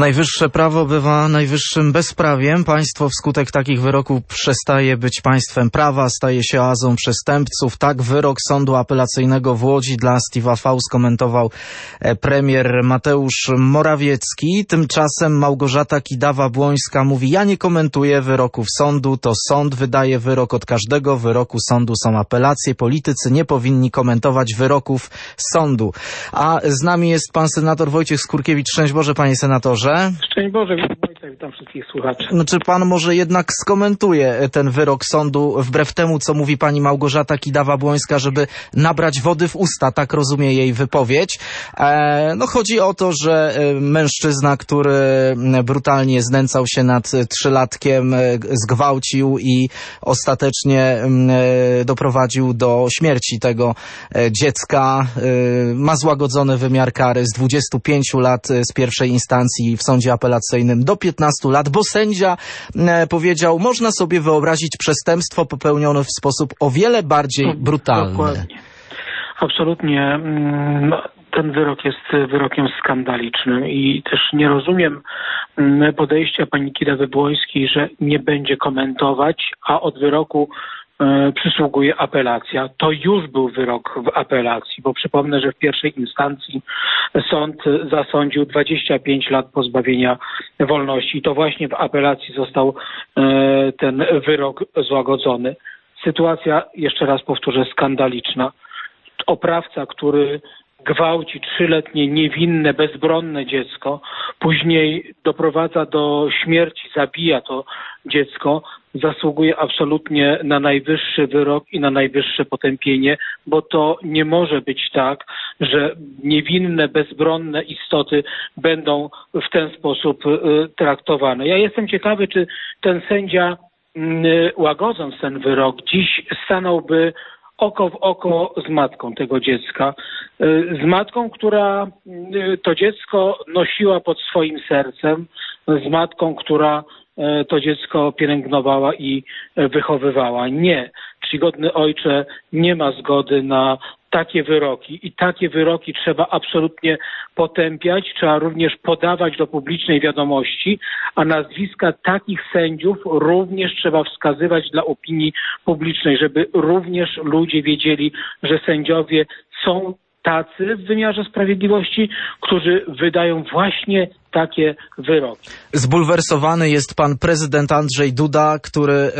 Najwyższe prawo bywa najwyższym bezprawiem. Państwo wskutek takich wyroków przestaje być państwem prawa, staje się oazą przestępców. Tak wyrok Sądu Apelacyjnego w Łodzi dla Steve'a V skomentował premier Mateusz Morawiecki. Tymczasem Małgorzata Kidawa-Błońska mówi: ja nie komentuję wyroków sądu, to sąd wydaje wyrok, od każdego wyroku sądu są apelacje. Politycy nie powinni komentować wyroków sądu. A z nami jest pan senator Wojciech Skurkiewicz. Szczęść Boże, panie senatorze. Szczęść Boże, witam wszystkich słuchaczy. Czy pan może jednak skomentuje ten wyrok sądu wbrew temu, co mówi pani Małgorzata Kidawa-Błońska, żeby nabrać wody w usta, tak rozumie jej wypowiedź. Chodzi o to, że mężczyzna, który brutalnie znęcał się nad trzylatkiem, zgwałcił i ostatecznie doprowadził do śmierci tego dziecka, ma złagodzony wymiar kary z 25 lat z pierwszej instancji w sądzie apelacyjnym do 15 lat, bo sędzia powiedział, można sobie wyobrazić przestępstwo popełnione w sposób o wiele bardziej brutalny. Dokładnie. Absolutnie. Ten wyrok jest wyrokiem skandalicznym i też nie rozumiem podejścia pani Kidawy-Błońskiej, że nie będzie komentować, a od wyroku przysługuje apelacja. To już był wyrok w apelacji, bo przypomnę, że w pierwszej instancji sąd zasądził 25 lat pozbawienia wolności i to właśnie w apelacji został ten wyrok złagodzony. Sytuacja, jeszcze raz powtórzę, skandaliczna. Oprawca, który gwałci 3-letnie, niewinne, bezbronne dziecko, później doprowadza do śmierci, zabija to dziecko, zasługuje absolutnie na najwyższy wyrok i na najwyższe potępienie, bo to nie może być tak, że niewinne, bezbronne istoty będą w ten sposób traktowane. Ja jestem ciekawy, czy ten sędzia, łagodząc ten wyrok, dziś stanąłby oko w oko z matką tego dziecka. Z matką, która to dziecko nosiła pod swoim sercem, z matką, która to dziecko pielęgnowała i wychowywała. Nie. Czcigodny ojcze, nie ma zgody na takie wyroki i takie wyroki trzeba absolutnie potępiać, trzeba również podawać do publicznej wiadomości, a nazwiska takich sędziów również trzeba wskazywać dla opinii publicznej, żeby również ludzie wiedzieli, że sędziowie są tacy w wymiarze sprawiedliwości, którzy wydają właśnie takie wyroki. Zbulwersowany jest pan prezydent Andrzej Duda, który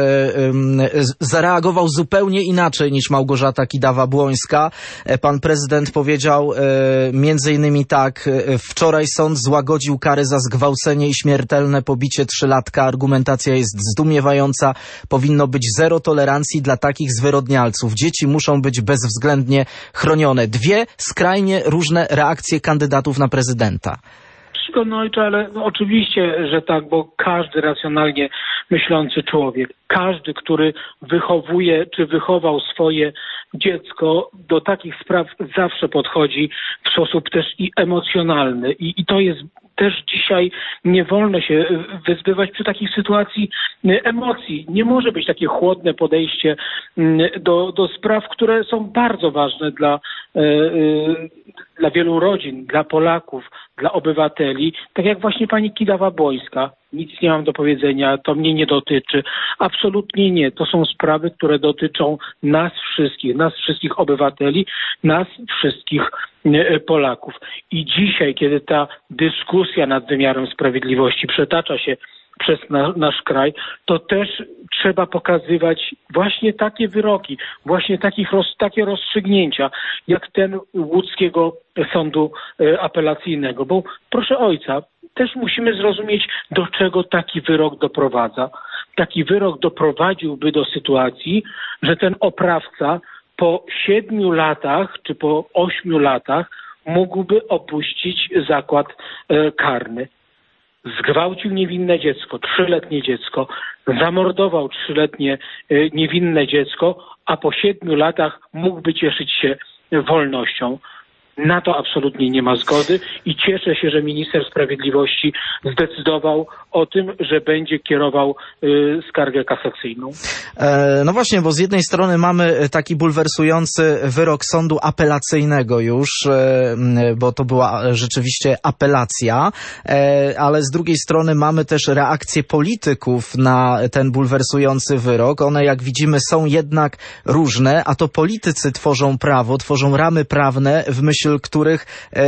zareagował zupełnie inaczej niż Małgorzata Kidawa-Błońska. Pan prezydent powiedział między innymi tak: wczoraj sąd złagodził karę za zgwałcenie i śmiertelne pobicie 3-latka. Argumentacja jest zdumiewająca. Powinno być zero tolerancji dla takich zwyrodnialców. Dzieci muszą być bezwzględnie chronione. Dwie skrajnie różne reakcje kandydatów na prezydenta. Czcigodny ojcze, ale oczywiście, że tak, bo każdy racjonalnie myślący człowiek, każdy, który wychowuje czy wychował swoje dziecko, do takich spraw zawsze podchodzi w sposób też i emocjonalny. I to jest też dzisiaj, nie wolno się wyzbywać przy takich sytuacji emocji. Nie może być takie chłodne podejście do spraw, które są bardzo ważne dla wielu rodzin, dla Polaków, dla obywateli. Tak jak właśnie pani Kidawa-Błońska. Nic nie mam do powiedzenia, to mnie nie dotyczy. Absolutnie nie. To są sprawy, które dotyczą nas wszystkich obywateli, nas wszystkich Polaków. I dzisiaj, kiedy ta dyskusja nad wymiarem sprawiedliwości przetacza się przez nasz kraj, to też trzeba pokazywać właśnie takie wyroki, właśnie takie rozstrzygnięcia, jak ten łódzkiego sądu apelacyjnego. Bo proszę ojca, też musimy zrozumieć, do czego taki wyrok doprowadza. Taki wyrok doprowadziłby do sytuacji, że ten oprawca po 7 latach czy po 8 latach mógłby opuścić zakład karny. Zgwałcił niewinne dziecko, 3-letnie dziecko, zamordował 3-letnie niewinne dziecko, a po 7 latach mógłby cieszyć się wolnością. Na to absolutnie nie ma zgody i cieszę się, że minister sprawiedliwości zdecydował o tym, że będzie kierował skargę kasacyjną. No właśnie, bo z jednej strony mamy taki bulwersujący wyrok sądu apelacyjnego już, bo to była rzeczywiście apelacja, ale z drugiej strony mamy też reakcje polityków na ten bulwersujący wyrok. One, jak widzimy, są jednak różne, a to politycy tworzą prawo, tworzą ramy prawne, w myśl których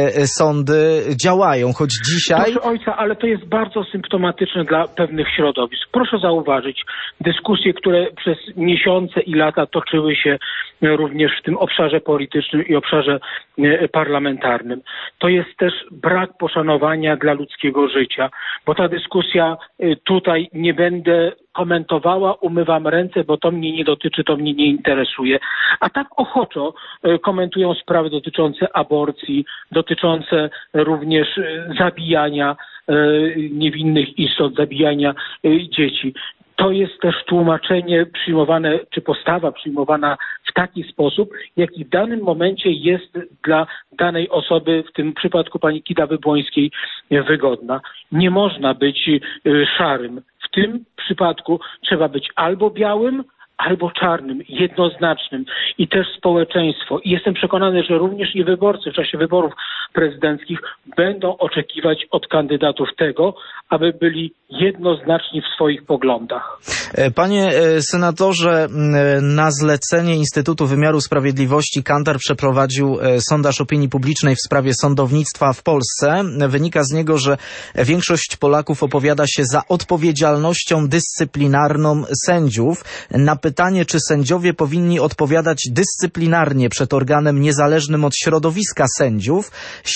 sądy działają, choć dzisiaj... Proszę ojca, ale to jest bardzo symptomatyczne dla pewnych środowisk. Proszę zauważyć dyskusje, które przez miesiące i lata toczyły się również w tym obszarze politycznym i obszarze parlamentarnym. To jest też brak poszanowania dla ludzkiego życia, bo ta dyskusja tutaj nie będę komentowała, umywam ręce, bo to mnie nie dotyczy, to mnie nie interesuje. A tak ochoczo komentują sprawy dotyczące aborcji, dotyczące również zabijania niewinnych istot, zabijania dzieci. To jest też tłumaczenie przyjmowane, czy postawa przyjmowana w taki sposób, jaki w danym momencie jest dla danej osoby, w tym przypadku pani Kidawy-Błońskiej, wygodna. Nie można być szarym. W tym przypadku trzeba być albo białym, albo czarnym, jednoznacznym i też społeczeństwo. I jestem przekonany, że również i wyborcy w czasie wyborów prezydenckich będą oczekiwać od kandydatów tego, aby byli jednoznaczni w swoich poglądach. Panie senatorze, na zlecenie Instytutu Wymiaru Sprawiedliwości Kantar przeprowadził sondaż opinii publicznej w sprawie sądownictwa w Polsce. Wynika z niego, że większość Polaków opowiada się za odpowiedzialnością dyscyplinarną sędziów. Na pytanie, czy sędziowie powinni odpowiadać dyscyplinarnie przed organem niezależnym od środowiska sędziów,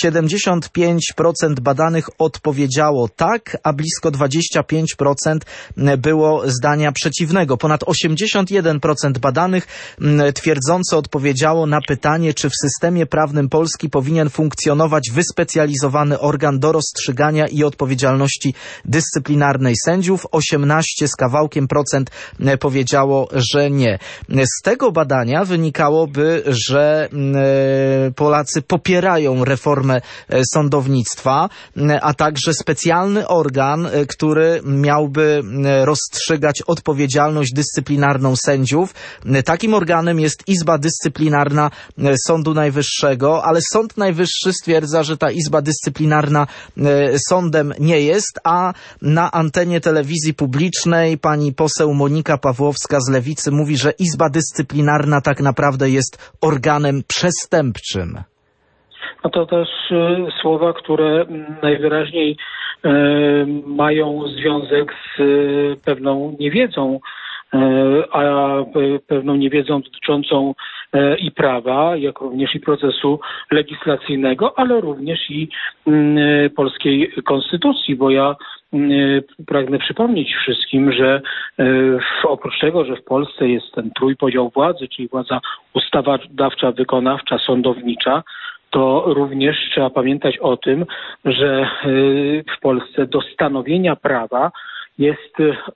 75% badanych odpowiedziało tak, a blisko 25% było zdania przeciwnego. Ponad 81% badanych twierdząco odpowiedziało na pytanie, czy w systemie prawnym Polski powinien funkcjonować wyspecjalizowany organ do rozstrzygania i odpowiedzialności dyscyplinarnej sędziów. 18 z kawałkiem procent powiedziało, że nie. Z tego badania wynikałoby, że Polacy popierają reformę sądownictwa, a także specjalny organ, który miałby rozstrzygać odpowiedzialność dyscyplinarną sędziów. Takim organem jest Izba Dyscyplinarna Sądu Najwyższego, ale Sąd Najwyższy stwierdza, że ta Izba Dyscyplinarna sądem nie jest, a na antenie telewizji publicznej pani poseł Monika Pawłowska z Lewicy mówi, że Izba Dyscyplinarna tak naprawdę jest organem przestępczym. No to też słowa, które najwyraźniej mają związek z pewną niewiedzą, a pewną niewiedzą dotyczącą i prawa, jak również i procesu legislacyjnego, ale również i polskiej konstytucji, bo ja pragnę przypomnieć wszystkim, że oprócz tego, że w Polsce jest ten trójpodział władzy, czyli władza ustawodawcza, wykonawcza, sądownicza, to również trzeba pamiętać o tym, że w Polsce do stanowienia prawa jest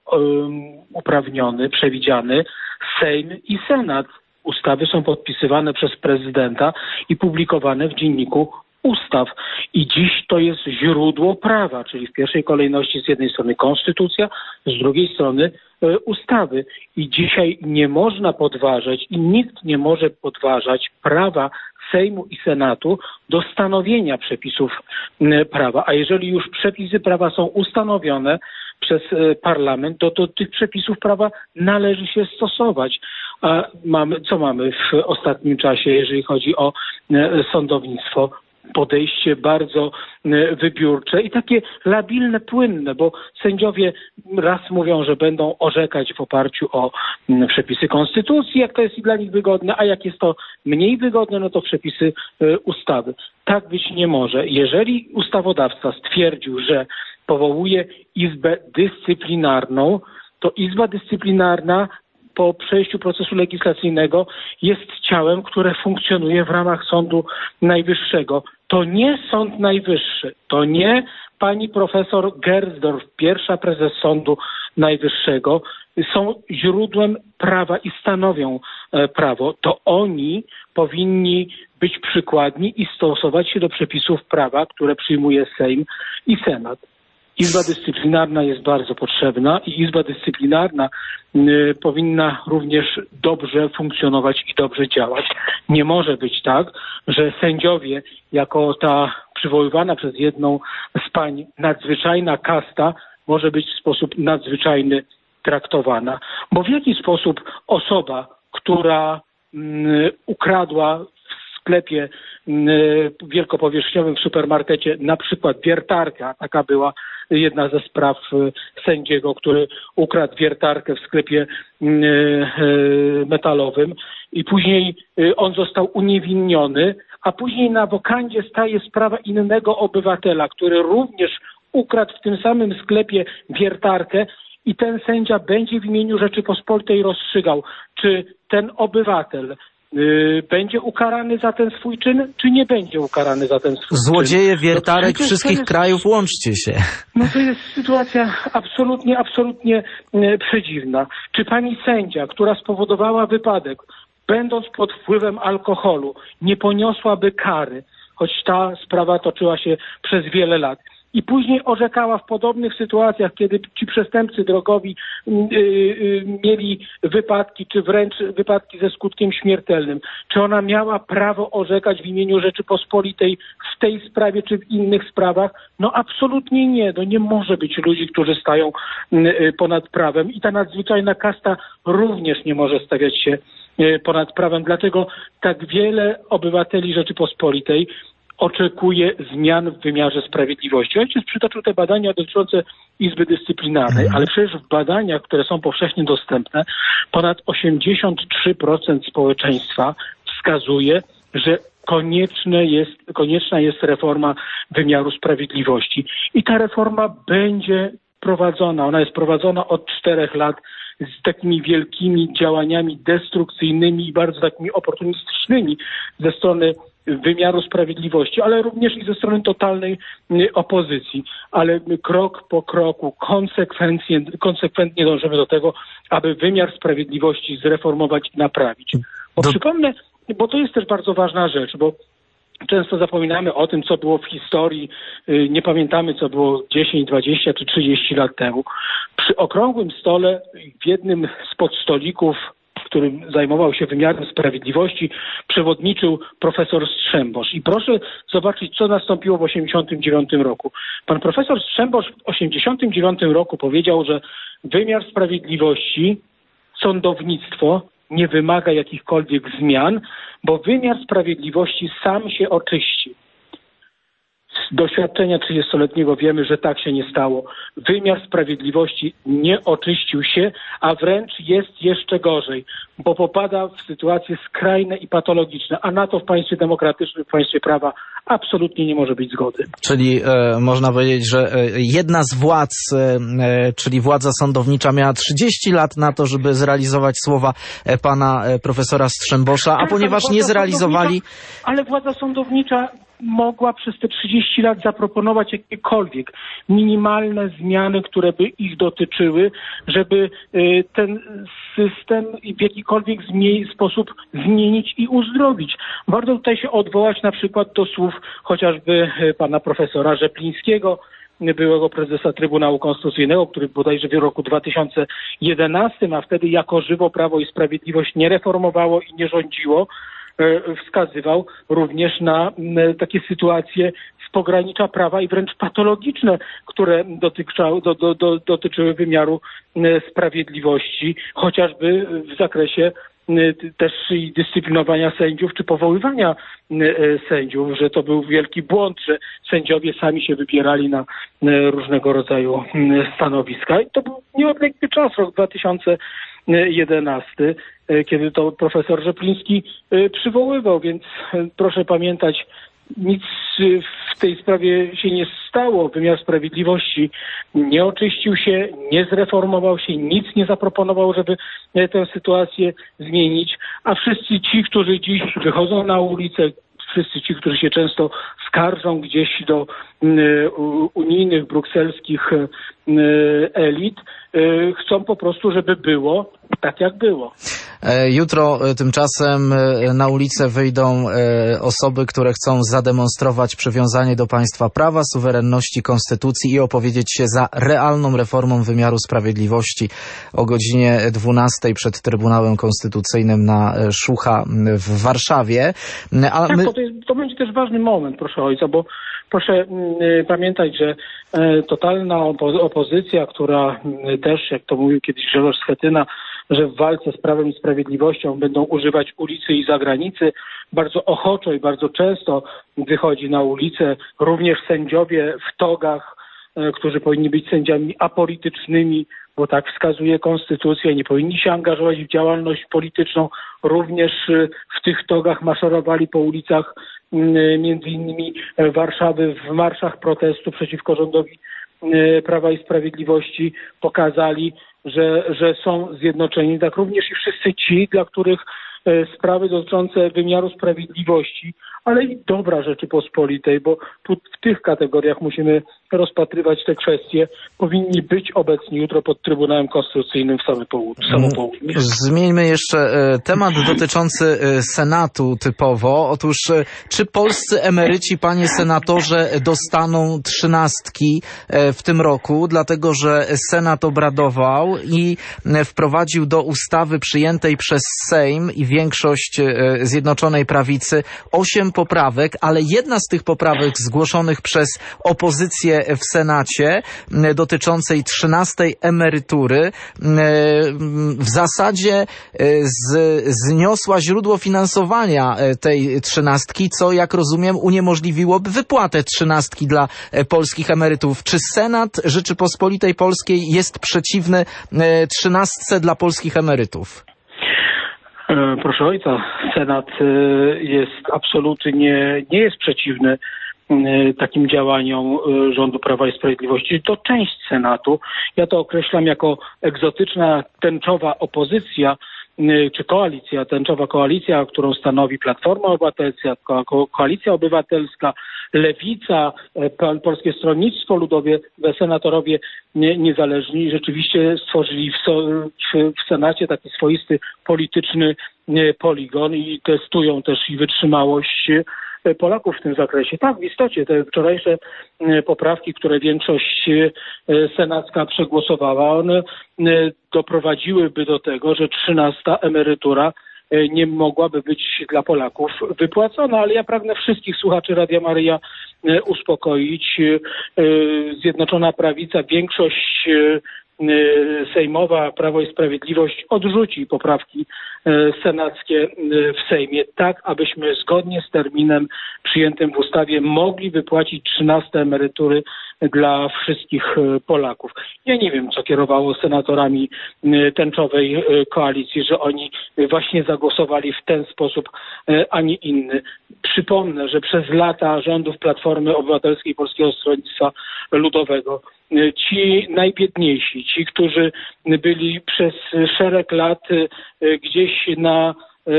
uprawniony, przewidziany Sejm i Senat. Ustawy są podpisywane przez prezydenta i publikowane w Dzienniku Ustaw. I dziś to jest źródło prawa, czyli w pierwszej kolejności z jednej strony konstytucja, z drugiej strony ustawy. I dzisiaj nie można podważać i nikt nie może podważać prawa Sejmu i Senatu do stanowienia przepisów prawa. A jeżeli już przepisy prawa są ustanowione przez parlament, to tych przepisów prawa należy się stosować. A co mamy w ostatnim czasie, jeżeli chodzi o sądownictwo? Podejście bardzo wybiórcze i takie labilne, płynne, bo sędziowie raz mówią, że będą orzekać w oparciu o przepisy konstytucji, jak to jest dla nich wygodne, a jak jest to mniej wygodne, no to przepisy ustawy. Tak być nie może. Jeżeli ustawodawca stwierdził, że powołuje Izbę Dyscyplinarną, to Izba Dyscyplinarna po przejściu procesu legislacyjnego jest ciałem, które funkcjonuje w ramach Sądu Najwyższego. To nie Sąd Najwyższy, to nie pani profesor Gersdorf, pierwsza prezes Sądu Najwyższego, są źródłem prawa i stanowią prawo, to oni powinni być przykładni i stosować się do przepisów prawa, które przyjmuje Sejm i Senat. Izba Dyscyplinarna jest bardzo potrzebna i Izba Dyscyplinarna powinna również dobrze funkcjonować i dobrze działać. Nie może być tak, że sędziowie, jako ta przywoływana przez jedną z pań nadzwyczajna kasta, może być w sposób nadzwyczajny traktowana. Bo w jaki sposób osoba, która ukradła w sklepie wielkopowierzchniowym w supermarkecie na przykład wiertarkę, a taka była jedna ze spraw sędziego, który ukradł wiertarkę w sklepie metalowym i później on został uniewinniony, a później na wokandzie staje sprawa innego obywatela, który również ukradł w tym samym sklepie wiertarkę i ten sędzia będzie w imieniu Rzeczypospolitej rozstrzygał, czy ten obywatel będzie ukarany za ten swój czyn, czy nie będzie ukarany za ten swój czyn. Złodzieje wiertarek wszystkich krajów, łączcie się. No to jest sytuacja absolutnie przedziwna. Czy pani sędzia, która spowodowała wypadek, będąc pod wpływem alkoholu, nie poniosłaby kary, choć ta sprawa toczyła się przez wiele lat? I później orzekała w podobnych sytuacjach, kiedy ci przestępcy drogowi mieli wypadki, czy wręcz wypadki ze skutkiem śmiertelnym. Czy ona miała prawo orzekać w imieniu Rzeczypospolitej w tej sprawie, czy w innych sprawach? No absolutnie nie. No nie może być ludzi, którzy stają ponad prawem i ta nadzwyczajna kasta również nie może stawiać się ponad prawem. Dlatego tak wiele obywateli Rzeczypospolitej oczekuje zmian w wymiarze sprawiedliwości. Ojciec przytoczył te badania dotyczące Izby Dyscyplinarnej, ale przecież w badaniach, które są powszechnie dostępne, ponad 83% społeczeństwa wskazuje, że konieczna jest reforma wymiaru sprawiedliwości. I ta reforma będzie prowadzona. Ona jest prowadzona od 4 lat z takimi wielkimi działaniami destrukcyjnymi i bardzo takimi oportunistycznymi ze strony wymiaru sprawiedliwości, ale również i ze strony totalnej opozycji. Ale my krok po kroku konsekwentnie dążymy do tego, aby wymiar sprawiedliwości zreformować i naprawić. Bo przypomnę, bo to jest też bardzo ważna rzecz, bo często zapominamy o tym, co było w historii, nie pamiętamy, co było 10, 20 czy 30 lat temu. Przy okrągłym stole w jednym z podstolików, którym zajmował się wymiarem sprawiedliwości, przewodniczył profesor Strzembosz. I proszę zobaczyć, co nastąpiło w 1989 roku. Pan profesor Strzembosz w 1989 roku powiedział, że wymiar sprawiedliwości, sądownictwo nie wymaga jakichkolwiek zmian, bo wymiar sprawiedliwości sam się oczyści. Z doświadczenia 30-letniego wiemy, że tak się nie stało. Wymiar sprawiedliwości nie oczyścił się, a wręcz jest jeszcze gorzej, bo popada w sytuacje skrajne i patologiczne, a na to w państwie demokratycznym, w państwie prawa absolutnie nie może być zgody. Czyli można powiedzieć, że jedna z władz, czyli władza sądownicza miała 30 lat na to, żeby zrealizować słowa pana profesora Strzembosza, a ponieważ nie zrealizowali... Ale władza sądownicza mogła przez te 30 lat zaproponować jakiekolwiek minimalne zmiany, które by ich dotyczyły, żeby ten system w jakikolwiek sposób zmienić i uzdrowić. Warto tutaj się odwołać na przykład do słów chociażby pana profesora Rzeplińskiego, byłego prezesa Trybunału Konstytucyjnego, który bodajże w roku 2011, a wtedy jako żywo Prawo i Sprawiedliwość nie reformowało i nie rządziło, wskazywał również na takie sytuacje z pogranicza prawa i wręcz patologiczne, które dotyczyły wymiaru sprawiedliwości, chociażby w zakresie też i dyscyplinowania sędziów czy powoływania sędziów, że to był wielki błąd, że sędziowie sami się wybierali na różnego rodzaju stanowiska. I to był nieodległy czas, rok 2011, kiedy to profesor Rzepliński przywoływał, więc proszę pamiętać, nic w tej sprawie się nie stało. Wymiar sprawiedliwości nie oczyścił się, nie zreformował się, nic nie zaproponował, żeby tę sytuację zmienić, a wszyscy ci, którzy dziś wychodzą na ulicę, wszyscy ci, którzy się często skarżą gdzieś do unijnych, brukselskich elit, chcą po prostu, żeby było tak, jak było. Jutro tymczasem na ulicę wyjdą osoby, które chcą zademonstrować przywiązanie do państwa prawa, suwerenności, konstytucji i opowiedzieć się za realną reformą wymiaru sprawiedliwości o godzinie 12 przed Trybunałem Konstytucyjnym na Szucha w Warszawie. To będzie też ważny moment, proszę ojca, bo proszę pamiętać, że totalna opozycja, która też, jak to mówił kiedyś Grzegorz Schetyna, że w walce z Prawem i Sprawiedliwością będą używać ulicy i zagranicy, bardzo ochoczo i bardzo często wychodzi na ulicę, również sędziowie w togach, którzy powinni być sędziami apolitycznymi, bo tak wskazuje konstytucja, nie powinni się angażować w działalność polityczną, również w tych togach maszerowali po ulicach między innymi Warszawy w marszach protestu przeciwko rządowi Prawa i Sprawiedliwości, pokazali, że są zjednoczeni, tak również i wszyscy ci, dla których sprawy dotyczące wymiaru sprawiedliwości, ale i dobra Rzeczypospolitej, bo tu w tych kategoriach musimy rozpatrywać te kwestie, powinni być obecni jutro pod Trybunałem Konstytucyjnym w samo południe. Zmieńmy jeszcze temat dotyczący Senatu typowo. Otóż czy polscy emeryci, panie senatorze, dostaną 13 w tym roku, dlatego że Senat obradował i wprowadził do ustawy przyjętej przez Sejm i większość Zjednoczonej Prawicy 8 poprawek, ale jedna z tych poprawek zgłoszonych przez opozycję w Senacie dotyczącej 13 emerytury w zasadzie zniosła źródło finansowania tej 13, co jak rozumiem uniemożliwiłoby wypłatę 13 dla polskich emerytów. Czy Senat Rzeczypospolitej Polskiej jest przeciwny 13 dla polskich emerytów? Proszę ojca, Senat jest absolutnie nie jest przeciwny takim działaniom rządu Prawa i Sprawiedliwości. To część Senatu. Ja to określam jako egzotyczna, tęczowa opozycja, czy koalicja, tęczowa koalicja, którą stanowi Platforma Obywatelska, Koalicja Obywatelska, Lewica, Polskie Stronnictwo Ludowe, senatorowie niezależni rzeczywiście stworzyli w Senacie taki swoisty polityczny poligon i testują też i wytrzymałość Polaków w tym zakresie. Tak, w istocie te wczorajsze poprawki, które większość senacka przegłosowała, one doprowadziłyby do tego, że 13 emerytura nie mogłaby być dla Polaków wypłacona, ale ja pragnę wszystkich słuchaczy Radia Maryja uspokoić. Zjednoczona Prawica, większość sejmowa, Prawo i Sprawiedliwość odrzuci poprawki senackie w Sejmie, tak abyśmy zgodnie z terminem przyjętym w ustawie mogli wypłacić 13 emerytury dla wszystkich Polaków. Ja nie wiem, co kierowało senatorami tęczowej koalicji, że oni właśnie zagłosowali w ten sposób, a nie inny. Przypomnę, że przez lata rządów Platformy Obywatelskiej i Polskiego Stronnictwa Ludowego ci najbiedniejsi, ci, którzy byli przez szereg lat gdzieś na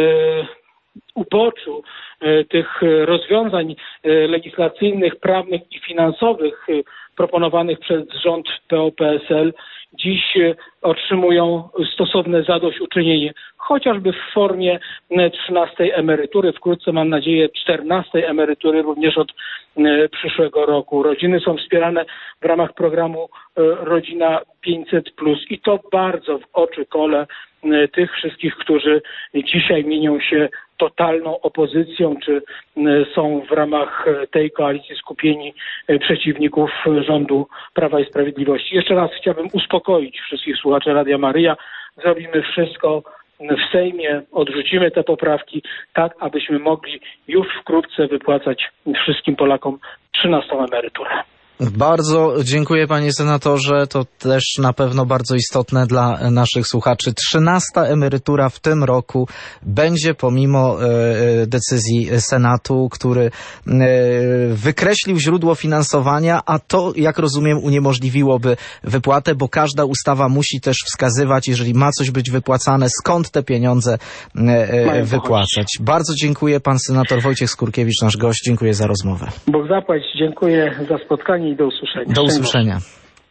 uboczu tych rozwiązań legislacyjnych, prawnych i finansowych proponowanych przez rząd PO-PSL, dziś otrzymują stosowne zadośćuczynienie, chociażby w formie 13 emerytury, wkrótce mam nadzieję 14 emerytury również od przyszłego roku. Rodziny są wspierane w ramach programu Rodzina 500+, i to bardzo w oczy kole tych wszystkich, którzy dzisiaj mienią się totalną opozycją, czy są w ramach tej koalicji skupieni przeciwników rządu Prawa i Sprawiedliwości. Jeszcze raz chciałbym uspokoić wszystkich słuchaczy Radia Maryja. Zrobimy wszystko w Sejmie, odrzucimy te poprawki, tak abyśmy mogli już wkrótce wypłacać wszystkim Polakom 13 emeryturę. Bardzo dziękuję, panie senatorze. To też na pewno bardzo istotne dla naszych słuchaczy. 13. emerytura w tym roku będzie pomimo decyzji Senatu, który wykreślił źródło finansowania, a to, jak rozumiem, uniemożliwiłoby wypłatę, bo każda ustawa musi też wskazywać, jeżeli ma coś być wypłacane, skąd te pieniądze wypłacać. Bardzo dziękuję. Pan senator Wojciech Skurkiewicz, nasz gość. Dziękuję za rozmowę. Bóg zapłać. Dziękuję za spotkanie i do usłyszenia. Do usłyszenia.